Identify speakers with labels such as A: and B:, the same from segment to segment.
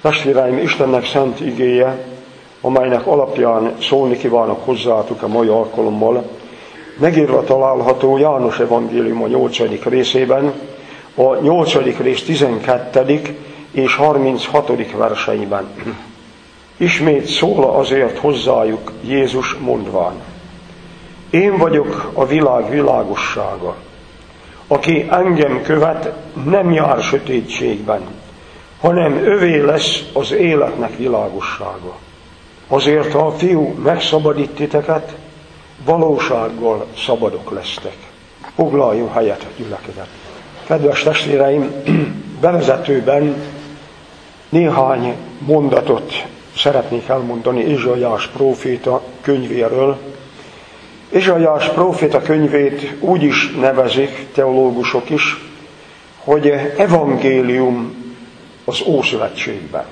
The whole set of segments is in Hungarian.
A: Testvéreim, Istennek szent igéje, amelynek alapján szólni kívánok hozzátok a mai alkalommal, megírva található János evangélium a 8. részében, a 8. rész 12. és 36. verseiben. Ismét szól azért hozzájuk Jézus mondván: én vagyok a világ világossága. Aki engem követ, nem jár sötétségben, hanem övé lesz az életnek világossága. Azért, ha a Fiú megszabadít titeket, valósággal szabadok lesztek. Foglaljon helyet, gyülekezet. Kedves testvéreim, bevezetőben néhány mondatot szeretnék elmondani Ézsaiás próféta könyvéről. Ézsaiás próféta könyvét úgy is nevezik teológusok is, hogy evangélium az Ószövetségben.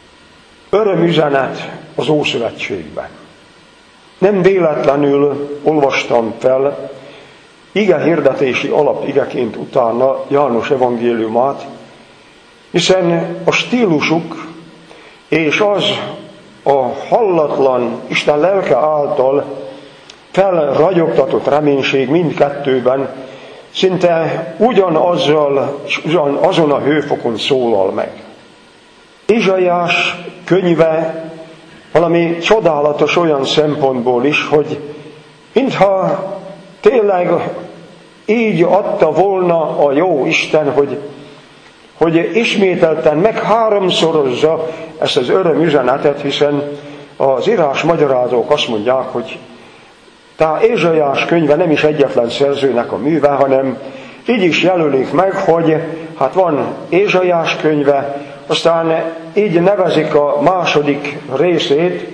A: Örömüzenet az Ószövetségben. Nem véletlenül olvastam fel igehirdetési alapigeként utána János evangéliumát, hiszen a stílusuk és az a hallatlan Isten lelke által felragyogtatott reménység mindkettőben szinte azon a hőfokon szólal meg. Ézsaiás könyve valami csodálatos olyan szempontból is, hogy mintha tényleg így adta volna a jó Isten, hogy ismételten meg háromszorozza ezt az örömüzenetet, hiszen az írás magyarázók azt mondják, hogy Ézsaiás könyve nem is egyetlen szerzőnek a műve, hanem így is jelölik meg, hogy hát van Ézsaiás könyve, aztán így nevezik a második részét,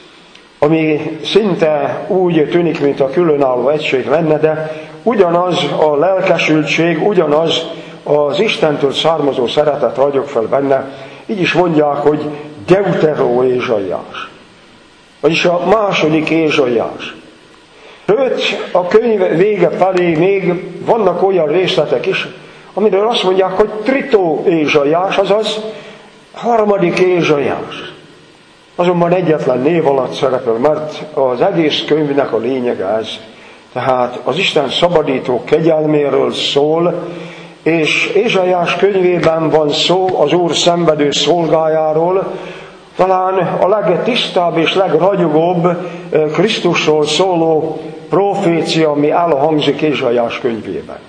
A: ami szinte úgy tűnik, mint a különálló egység lenne, de ugyanaz a lelkesültség, ugyanaz az Istentől származó szeretet ragyog fel benne. Így is mondják, hogy Deuteró Ézsaiás, vagyis a második Ézsaiás. Sőt, a könyv vége felé még vannak olyan részletek is, amiről azt mondják, hogy Tritó Ézsaiás, azaz harmadik Ézsaiás. Azonban egyetlen név alatt szerepel, mert az egész könyvnek a lényege ez. Tehát az Isten szabadító kegyelméről szól, és Ézsaiás könyvében van szó az Úr szenvedő szolgájáról, talán a legtisztább és legragyogóbb Krisztusról szóló profécia, ami elhangzik Ézsaiás könyvében.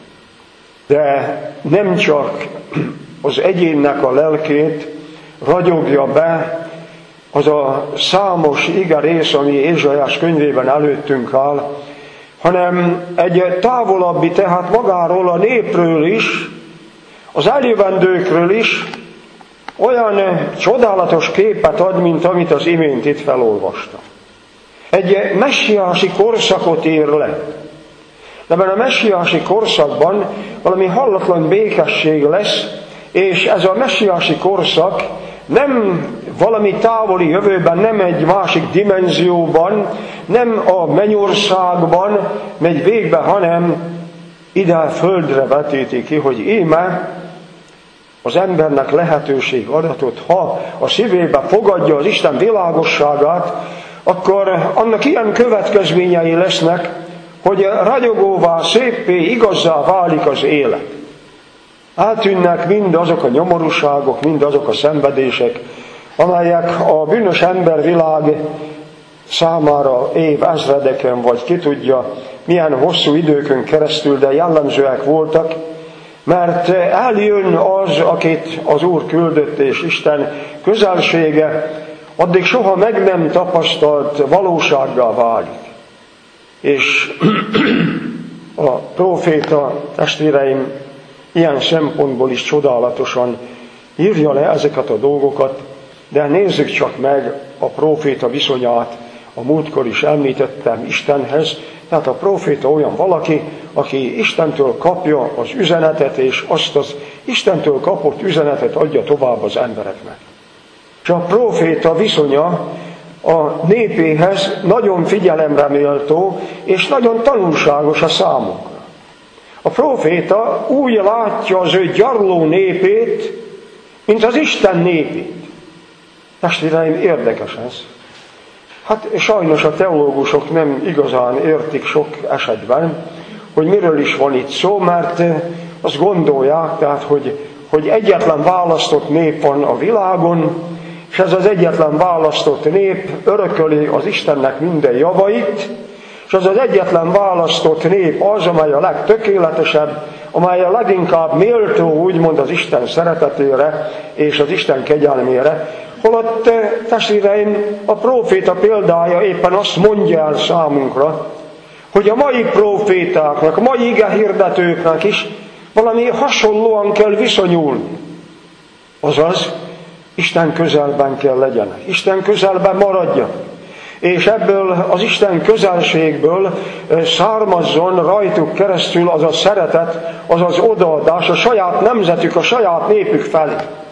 A: De nem csak az egyénnek a lelkét ragyogja be az a számos igerész, ami Ézsaiás könyvében előttünk áll, hanem egy távolabbi, tehát magáról a népről is, az eljövendőkről is olyan csodálatos képet ad, mint amit az imént itt felolvastam. Egy messiási korszakot ír le. Ebben a messiási korszakban valami hallatlan békesség lesz, és ez a messiási korszak nem valami távoli jövőben, nem egy másik dimenzióban, nem a mennyországban megy végbe, hanem ide a földre vetíti ki, hogy íme az embernek lehetőség adatot, ha a szívébe fogadja az Isten világosságát, akkor annak ilyen következményei lesznek, hogy ragyogóvá, széppé, igazzá válik az élet. Eltűnnek mind azok a nyomorúságok, mind azok a szenvedések, amelyek a bűnös embervilág számára évezredeken, vagy ki tudja, milyen hosszú időkön keresztül, de jellemzőek voltak, mert eljön az, akit az Úr küldött, és Isten közelsége addig soha meg nem tapasztalt valósággá válik. És a próféta, testvéreim, ilyen szempontból is csodálatosan írja le ezeket a dolgokat, de nézzük csak meg a próféta viszonyát, a múltkor is említettem Istenhez, tehát a próféta olyan valaki, aki Istentől kapja az üzenetet, és azt az Istentől kapott üzenetet adja tovább az embereknek. És a próféta viszonya a népéhez nagyon figyelemre méltó, és nagyon tanulságos a számunkra. A próféta úgy látja az ő gyarló népét, mint az Isten népét. Testvéreim, érdekes ez. Hát sajnos a teológusok nem igazán értik sok esetben, hogy miről is van itt szó, mert azt gondolják, tehát, hogy egyetlen választott nép van a világon, és ez az egyetlen választott nép örököli az Istennek minden javait, és az az egyetlen választott nép az, amely a legtökéletesebb, amely a leginkább méltó, úgymond az Isten szeretetére és az Isten kegyelmére. Holott, testvéreim, a próféta példája éppen azt mondja el számunkra, hogy a mai prófétáknak, a mai igehirdetőknek is valami hasonlóan kell viszonyulni. Azaz, Isten közelben kell legyenek, Isten közelben maradjanak. És ebből az Isten közelségből származzon rajtuk keresztül az a szeretet, az az odaadás a saját nemzetük, a saját népük felé.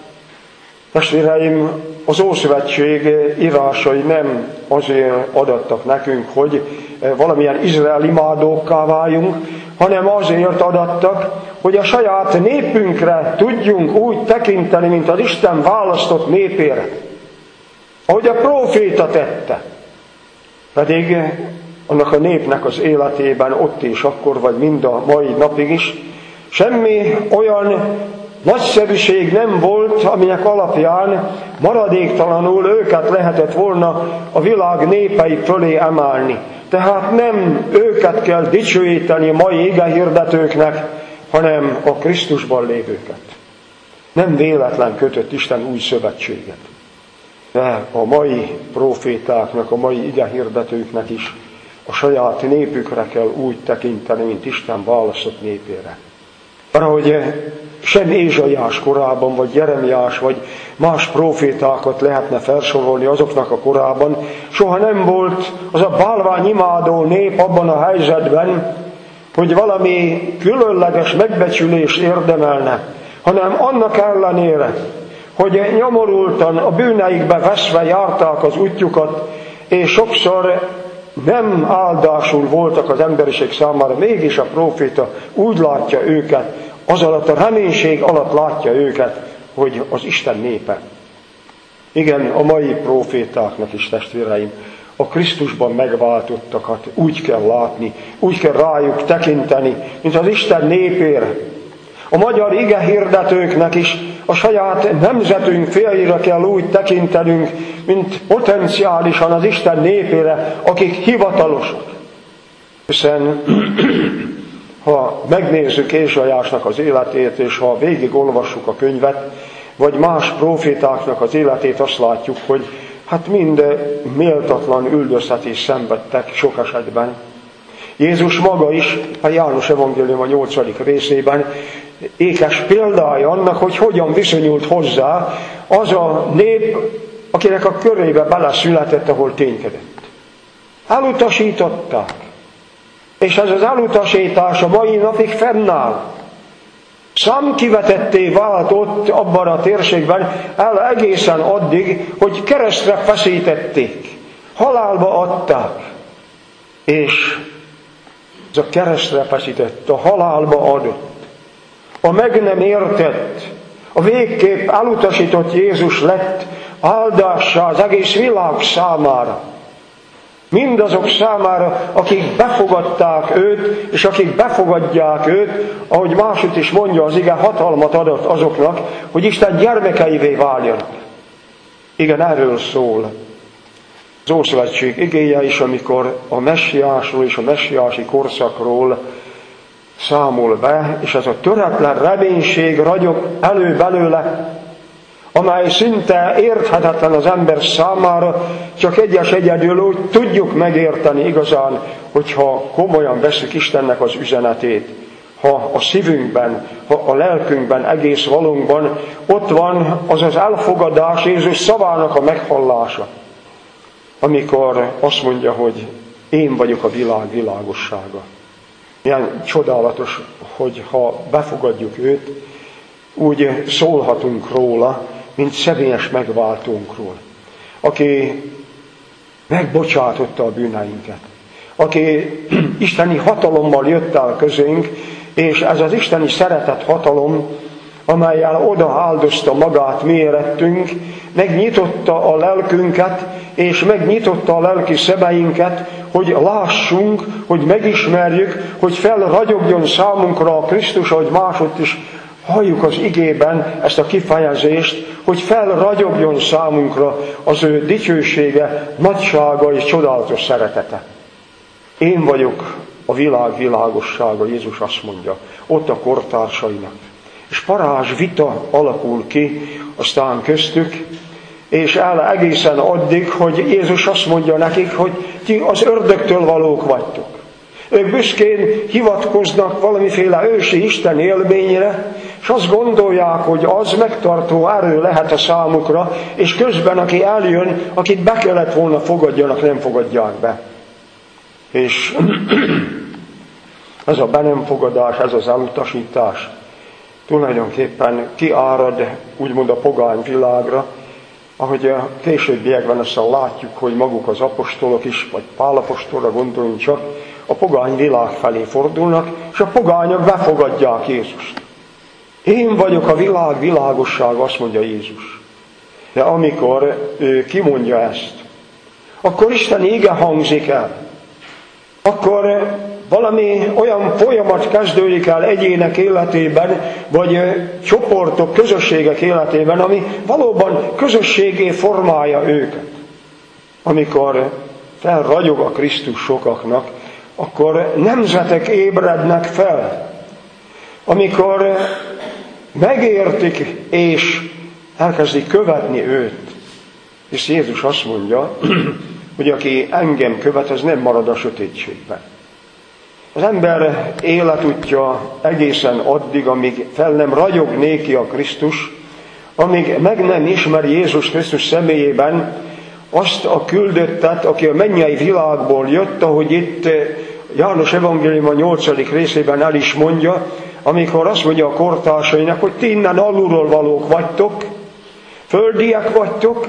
A: Testvéreim, az Ószövetség írásai nem azért adattak nekünk, hogy valamilyen Izrael imádókká váljunk, hanem azért adattak, hogy a saját népünkre tudjunk úgy tekinteni, mint az Isten választott népére. Ahogy a próféta tette. Pedig annak a népnek az életében ott és akkor, vagy mind a mai napig is semmi olyan nagyszerűség nem volt, aminek alapján maradéktalanul őket lehetett volna a világ népei fölé emelni. Tehát nem őket kell dicsőíteni mai igehirdetőknek, hanem a Krisztusban lévőket. Nem véletlen kötött Isten új szövetséget. De a mai prófétáknak, a mai igehirdetőknek is a saját népükre kell úgy tekinteni, mint Isten választott népére. Valahogy sem Ézsaiás korában, vagy Jeremiás, vagy más prófétákat lehetne felsorolni azoknak a korában. Soha nem volt az a bálványimádó nép abban a helyzetben, hogy valami különleges megbecsülés érdemelne, hanem annak ellenére, hogy nyomorultan a bűneikbe veszve járták az útjukat, és sokszor nem áldásul voltak az emberiség számára, mégis a próféta úgy látja őket, az alatt a reménység alatt látja őket, hogy az Isten népe. Igen, a mai prófétáknak is, testvéreim, a Krisztusban megváltottakat úgy kell látni, úgy kell rájuk tekinteni, mint az Isten népére. A magyar igehirdetőknek is a saját nemzetünk félire kell úgy tekintenünk, mint potenciálisan az Isten népére, akik hivatalosok. Hiszen ha megnézzük Ézsaiásnak az életét, és ha végigolvassuk a könyvet, vagy más prófétáknak az életét, azt látjuk, hogy hát mind méltatlan üldöztetés szenvedtek sok esetben. Jézus maga is a János evangélium a 8. részében ékes példája annak, hogy hogyan viszonyult hozzá az a nép, akinek a körébe beleszületett, ahol ténykedett. Elutasították. És ez az elutasítás a mai napig fennáll. Számkivetetté vált ott abban a térségben el egészen addig, hogy keresztre feszítették, halálba adták. És ez a keresztre feszített, a halálba adott, a meg nem értett, a végképp elutasított Jézus lett áldássá az egész világ számára. Mindazok számára, akik befogadták őt, és akik befogadják őt, ahogy másút is mondja az ige, hatalmat adott azoknak, hogy Isten gyermekeivé váljanak. Igen, erről szól az Ószövetség igéje is, amikor a messiásról és a messiási korszakról számol be, és ez a töretlen reménység ragyog elő belőle, amely szinte érthetetlen az ember számára, csak egyedül úgy tudjuk megérteni igazán, hogyha komolyan veszük Istennek az üzenetét. Ha a szívünkben, ha a lelkünkben, egész valónkban ott van az az elfogadás Jézus szavának a meghallása, amikor azt mondja, hogy én vagyok a világ világossága. Milyen csodálatos, hogy ha befogadjuk őt, úgy szólhatunk róla, mint személyes megváltónkról, aki megbocsátotta a bűneinket, aki isteni hatalommal jött el közénk, és ez az isteni szeretet hatalom amellyel oda áldozta magát mi érettünk, megnyitotta a lelkünket, és megnyitotta a lelki szemeinket, hogy lássunk, hogy megismerjük, hogy felragyogjon számunkra a Krisztus, ahogy máshogy is halljuk az igében ezt a kifejezést, hogy felragyogjon számunkra az ő dicsősége, nagysága és csodálatos szeretete. Én vagyok a világ világossága, Jézus azt mondja, ott a kortársainak. És parázs vita alakul ki aztán köztük, és el egészen addig, hogy Jézus azt mondja nekik, hogy ti az ördögtől valók vagytok. Ők büszkén hivatkoznak valamiféle ősi Isten élményre, és azt gondolják, hogy az megtartó erő lehet a számukra, és közben aki eljön, akit be kellett volna fogadjanak, nem fogadják be. És ez a be nem fogadás, ez az elutasítás tulajdonképpen kiárad úgymond a pogány világra, ahogy a későbbiekben aztán látjuk, hogy maguk az apostolok is, vagy Pál apostolra gondoljunk csak, a pogány világ felé fordulnak, és a pogányok befogadják Jézust. Én vagyok a világ világossága, azt mondja Jézus. De amikor ő kimondja ezt, akkor Isten ége hangzik el. Akkor valami olyan folyamat kezdődik el egyének életében, vagy csoportok, közösségek életében, ami valóban közösségé formálja őket. Amikor felragyog a Krisztus sokaknak, akkor nemzetek ébrednek fel. Amikor megértik és elkezdik követni őt. És Jézus azt mondja, hogy aki engem követ, az nem marad a sötétségben. Az ember életútja egészen addig, amíg fel nem ragyog néki a Krisztus, amíg meg nem ismeri Jézus Krisztus személyében azt a küldöttet, aki a mennyei világból jött, ahogy itt János evangélium a 8. részében el is mondja, amikor azt mondja a kortársainak, hogy ti innen alulról valók vagytok, földiek vagytok,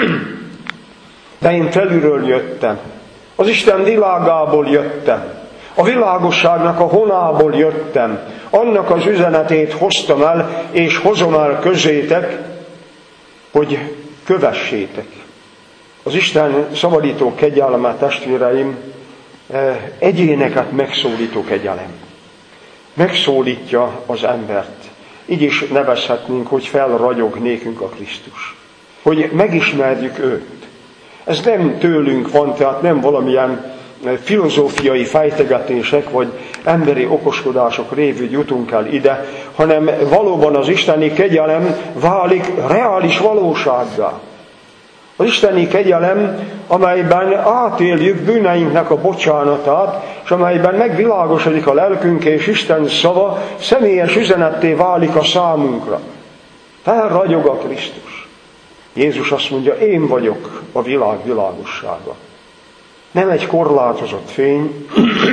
A: de én felülről jöttem. Az Isten világából jöttem. A világosságnak a honából jöttem. Annak az üzenetét hoztam el, és hozom el közétek, hogy kövessétek. Az Isten szabadító kegyelme, testvéreim, egyéneket megszólító kegyelem. Megszólítja az embert. Így is nevezhetnénk, hogy felragyog nékünk a Krisztus. Hogy megismerjük őt. Ez nem tőlünk van, tehát nem valamilyen filozófiai fejtegetések, vagy emberi okoskodások révül jutunk el ide, hanem valóban az isteni kegyelem válik reális valósággá. Az isteni kegyelem, amelyben átéljük bűneinknek a bocsánatát, és amelyben megvilágosodik a lelkünk, és Isten szava személyes üzenetté válik a számunkra. Felragyog a Krisztus. Jézus azt mondja, én vagyok a világ világossága. Nem egy korlátozott fény,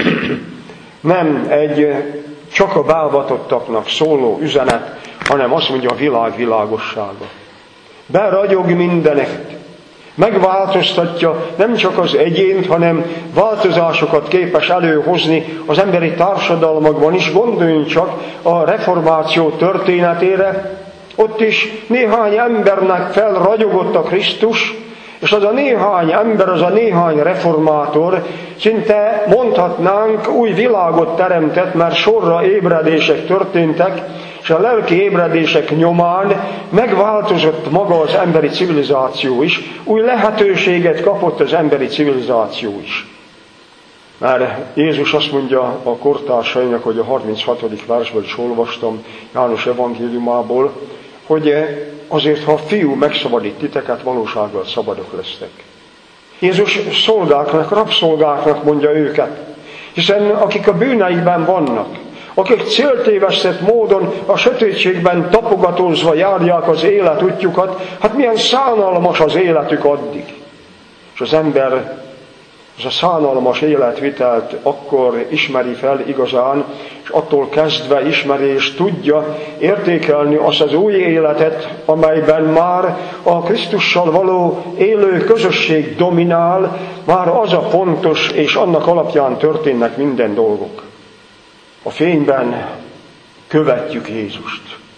A: nem egy csak a beavatottaknak szóló üzenet, hanem azt mondja a világ világossága. Beragyog mindeneket. Megváltoztatja nem csak az egyént, hanem változásokat képes előhozni az emberi társadalmakban is. Gondoljunk csak a reformáció történetére. Ott is néhány embernek felragyogott a Krisztus, és az a néhány ember, az a néhány reformátor szinte mondhatnánk új világot teremtett, mert sorra ébredések történtek, és a lelki ébredések nyomán megváltozott maga az emberi civilizáció is, új lehetőséget kapott az emberi civilizáció is. Mert Jézus azt mondja a kortársainak, hogy a 36. versből is olvastam János evangéliumából, hogy azért, ha a fiú megszabadít titeket, valósággal szabadok lesztek. Jézus szolgáknak, rabszolgáknak mondja őket, hiszen akik a bűneikben vannak, akik céltévesztett módon a sötétségben tapogatózva járják az életútjukat, hát milyen szánalmas az életük addig. És az ember az a szánalmas életvitelt akkor ismeri fel igazán, és attól kezdve ismeri és tudja értékelni azt az új életet, amelyben már a Krisztussal való élő közösség dominál, már az a fontos, és annak alapján történnek minden dolgok. A fényben követjük Jézust.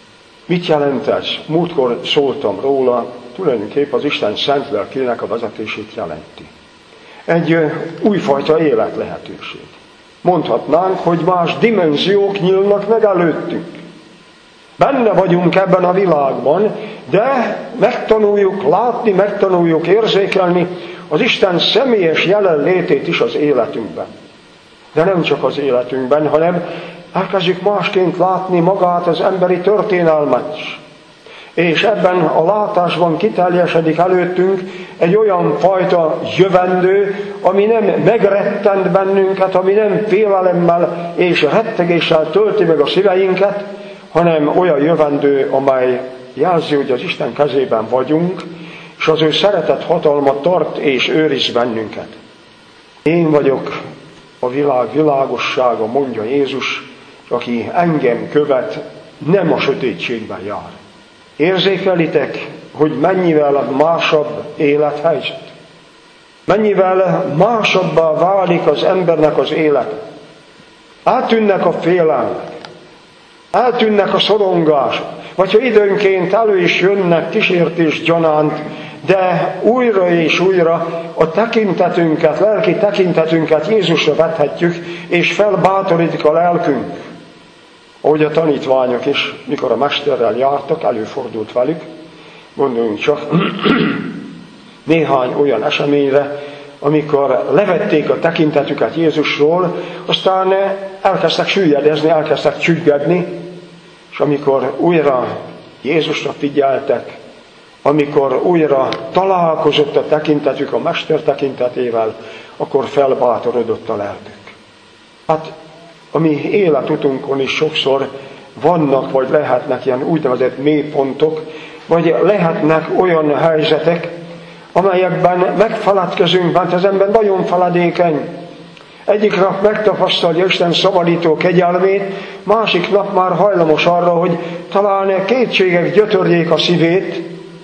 A: Mit jelent ez? Múltkor szóltam róla, tulajdonképpen az Isten szent lelkének a vezetését jelenti. Egy újfajta életlehetőség. Mondhatnánk, hogy más dimenziók nyílnak meg előttünk. Benne vagyunk ebben a világban, de megtanuljuk látni, megtanuljuk érzékelni az Isten személyes jelenlétét is az életünkben. De nem csak az életünkben, hanem elkezdjük másként látni magát az emberi történelmet is. És ebben a látásban kiteljesedik előttünk egy olyan fajta jövendő, ami nem megrettent bennünket, ami nem félelemmel és rettegéssel tölti meg a szíveinket, hanem olyan jövendő, amely jelzi, hogy az Isten kezében vagyunk, és az ő szeretet hatalma tart és őriz bennünket. Én vagyok a világ világossága, mondja Jézus, aki engem követ, nem a sötétségben jár. Érzékelitek, hogy mennyivel másabb élethelyzet? Mennyivel másabbá válik az embernek az élete? Eltűnnek a félelmek, eltűnnek a szorongások, vagy ha időnként elő is jönnek kísértés gyanánt, de újra és újra a tekintetünket, lelki tekintetünket Jézusra vethetjük, és felbátorítik a lelkünk. Ahogy a tanítványok is, mikor a mesterrel jártak, előfordult velük, gondoljunk csak néhány olyan eseményre, amikor levették a tekintetüket Jézusról, aztán elkezdtek süllyedni, elkezdtek csüggedni, és amikor újra Jézusra figyeltek, amikor újra találkozott a tekintetük a Mester tekintetével, akkor felbátorodott a lelkük. Hát a mi életutunkon is sokszor vannak, vagy lehetnek ilyen úgynevezett mélypontok, vagy lehetnek olyan helyzetek, amelyekben megfeledkezünk, mert az ember nagyon feledékeny. Egyik nap megtapasztalja Isten szabadító kegyelmét, másik nap már hajlamos arra, hogy talán kétségek gyötörjék a szívét,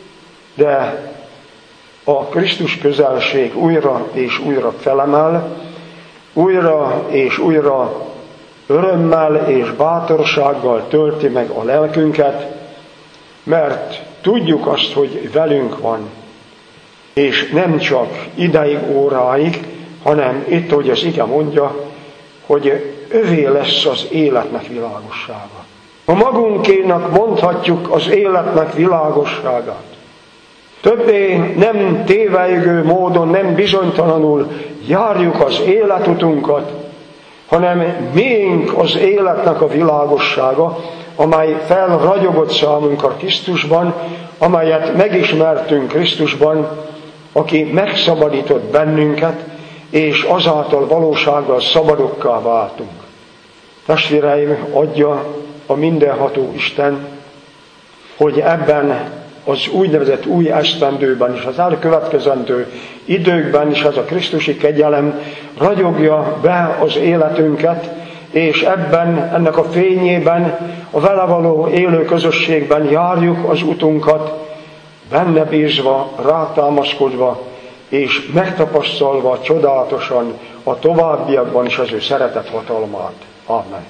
A: de a Krisztus közelség újra és újra felemel, újra és újra örömmel és bátorsággal tölti meg a lelkünket, mert tudjuk azt, hogy velünk van, és nem csak ideig, óráig, hanem itt, hogy az ige mondja, hogy övé lesz az életnek világossága. A magunkénak mondhatjuk az életnek világosságát. Többé nem tévejgő módon, nem bizonytalanul járjuk az életutunkat, hanem miénk az életnek a világossága, amely felragyogott számunkra Krisztusban, amelyet megismertünk Krisztusban, aki megszabadított bennünket, és azáltal valósággal szabadokká váltunk. Testvéreim, adja a mindenható Isten, hogy ebben az úgynevezett új esztendőben és az elkövetkezendő időkben is ez a krisztusi kegyelem ragyogja be az életünket, és ebben, ennek a fényében, a vele való élő közösségben járjuk az utunkat, benne bízva, rátámaszkodva, és megtapasztalva csodálatosan a továbbiakban is az ő szeretet hatalmát. Amen.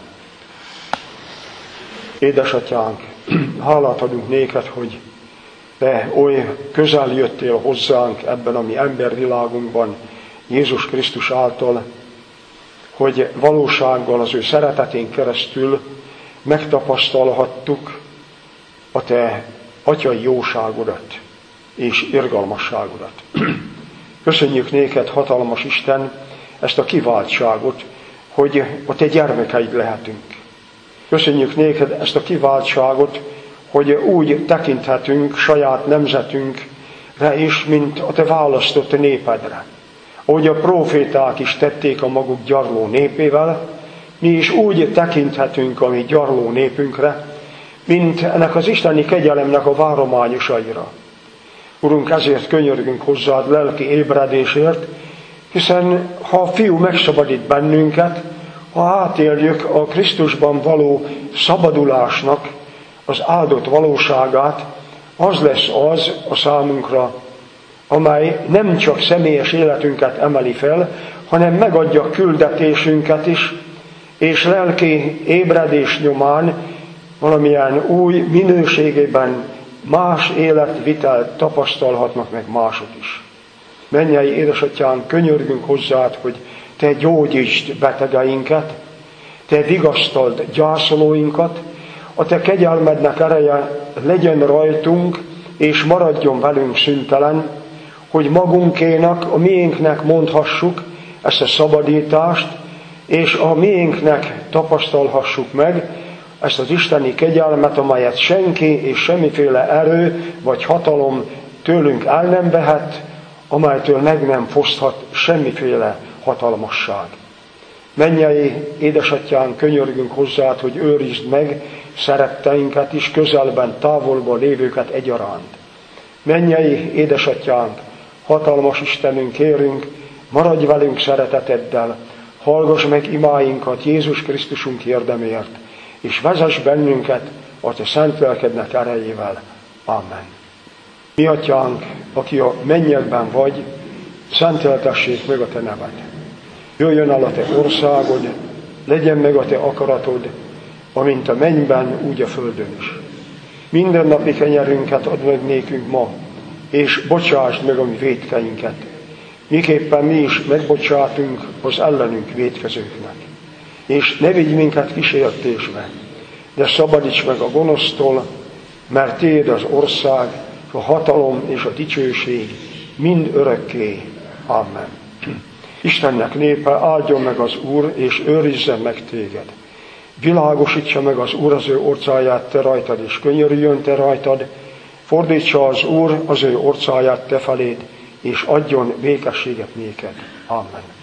A: Édesatyánk, hálát adunk néked, hogy te oly közel jöttél hozzánk ebben a mi embervilágunkban, Jézus Krisztus által, hogy valósággal az ő szeretetén keresztül megtapasztalhattuk a te atyai jóságodat és irgalmasságodat. Köszönjük néked, hatalmas Isten, ezt a kiváltságot, hogy a te gyermekeid lehetünk. Köszönjük néked ezt a kiváltságot, hogy úgy tekinthetünk saját nemzetünkre is, mint a te választott népedre. Ahogy a próféták is tették a maguk gyarló népével, mi is úgy tekinthetünk a mi gyarló népünkre, mint ennek az isteni kegyelemnek a várományosaira. Urunk, ezért könyörgünk hozzád lelki ébredésért, hiszen ha a Fiú megszabadít bennünket, ha átéljük a Krisztusban való szabadulásnak az áldott valóságát, az lesz az a számunkra, amely nem csak személyes életünket emeli fel, hanem megadja küldetésünket is, és lelki ébredés nyomán valamilyen új minőségében más életvitelt tapasztalhatnak meg mások is. Mennyei édesatyánk, könyörgünk hozzád, hogy te gyógyítsd betegeinket, te vigasztald gyászolóinkat, a te kegyelmednek ereje legyen rajtunk, és maradjon velünk szüntelen, hogy magunkénak, a miénknek mondhassuk ezt a szabadítást, és a miénknek tapasztalhassuk meg ezt az isteni kegyelmet, amelyet senki és semmiféle erő vagy hatalom tőlünk el nem vehet, amelytől meg nem foszthat semmiféle hatalmasság. Mennyei édesatyánk, könyörgünk hozzád, hogy őrizd meg szeretteinket is, közelben, távolban lévőket egyaránt. Mennyei édesatyánk, hatalmas Istenünk, kérünk, maradj velünk szereteteddel, hallgass meg imáinkat Jézus Krisztusunk érdemért, és vezess bennünket a te szent lelkednek erejével. Amen. Mi atyánk, aki a mennyekben vagy, szenteltessék meg a te neved. Jöjjön el a te országod, legyen meg a te akaratod, amint a mennyben, úgy a földön is. Mindennapi kenyerünket add meg nékünk ma, és bocsásd meg a mi vétkeinket, miképpen mi is megbocsátunk az ellenünk vétkezőknek. És ne vigy minket kísértésbe, de szabadíts meg a gonosztól, mert tiéd az ország, a hatalom és a dicsőség mind örökké. Amen. Istennek népe, áldjon meg az Úr, és őrizzen meg téged. Világosítsa meg az Úr az ő orcáját te rajtad, és könyörüljön te rajtad, fordítsa az Úr az ő orcáját te feléd, és adjon békességet néked. Amen.